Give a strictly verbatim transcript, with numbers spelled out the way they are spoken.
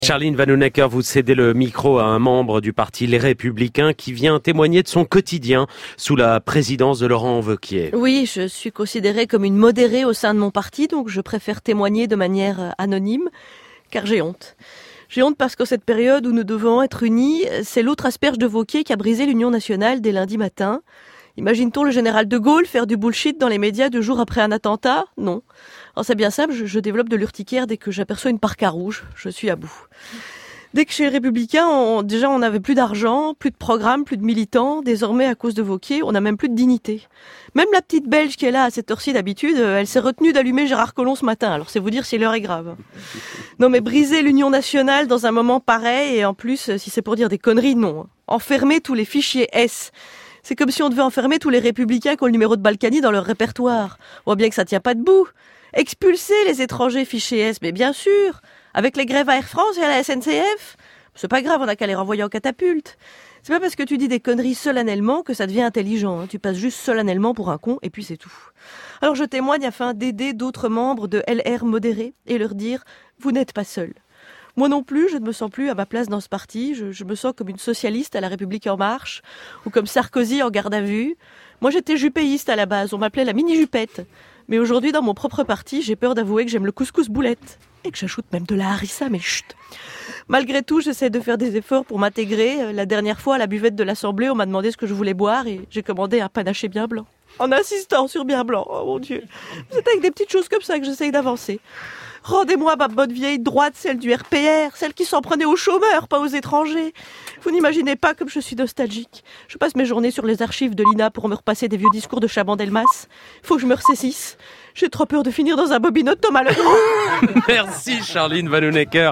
Charline Vanhoenacker, vous cédez le micro à un membre du parti Les Républicains qui vient témoigner de son quotidien sous la présidence de Laurent Wauquiez. Oui, je suis considérée comme une modérée au sein de mon parti, donc je préfère témoigner de manière anonyme, car j'ai honte. J'ai honte parce qu'en cette période où nous devons être unis, c'est l'autre asperge de Wauquiez qui a brisé l'union nationale dès lundi matin. Imagine-t-on le général de Gaulle faire du bullshit dans les médias deux jours après un attentat ? Non. Alors c'est bien simple, je, je développe de l'urticaire dès que j'aperçois une parka rouge. Je suis à bout. Dès que chez les Républicains, on, déjà on n'avait plus d'argent, plus de programme, plus de militants. Désormais, à cause de Wauquiez, on n'a même plus de dignité. Même la petite Belge qui est là à cette heure-ci d'habitude, elle s'est retenue d'allumer Gérard Collomb ce matin. Alors c'est vous dire si l'heure est grave. Non mais briser l'union nationale dans un moment pareil, et en plus, si c'est pour dire des conneries, non. Enfermer tous les fichiers S. C'est comme si on devait enfermer tous les républicains qui ont le numéro de Balkany dans leur répertoire. On voit bien que ça tient pas debout. Expulser les étrangers fichés S, mais bien sûr. Avec les grèves à Air France et à la S N C F. C'est pas grave, on a qu'à les renvoyer en catapulte. C'est pas parce que tu dis des conneries solennellement que ça devient intelligent. Hein. Tu passes juste solennellement pour un con et puis c'est tout. Alors je témoigne afin d'aider d'autres membres de L R modérés et leur dire « Vous n'êtes pas seuls ». Moi non plus, je ne me sens plus à ma place dans ce parti. Je, je me sens comme une socialiste à la République en marche ou comme Sarkozy en garde à vue. Moi, j'étais jupéiste à la base. On m'appelait la mini-jupette. Mais aujourd'hui, dans mon propre parti, j'ai peur d'avouer que j'aime le couscous boulette. Et que j'ajoute même de la harissa, mais chut. Malgré tout, j'essaie de faire des efforts pour m'intégrer. La dernière fois, à la buvette de l'Assemblée, on m'a demandé ce que je voulais boire et j'ai commandé un panaché bien blanc. En insistant sur bien blanc. Oh mon Dieu. C'est avec des petites choses comme ça que j'essaye d'avancer. Rendez-moi ma bonne vieille droite, celle du R P R, celle qui s'en prenait aux chômeurs, pas aux étrangers. Vous n'imaginez pas comme je suis nostalgique. Je passe mes journées sur les archives de l'I N A pour me repasser des vieux discours de Chaban-Delmas. Faut que je me ressaisisse. J'ai trop peur de finir dans un bobino de Thomas Legrand. Merci Charline Vanhoenacker.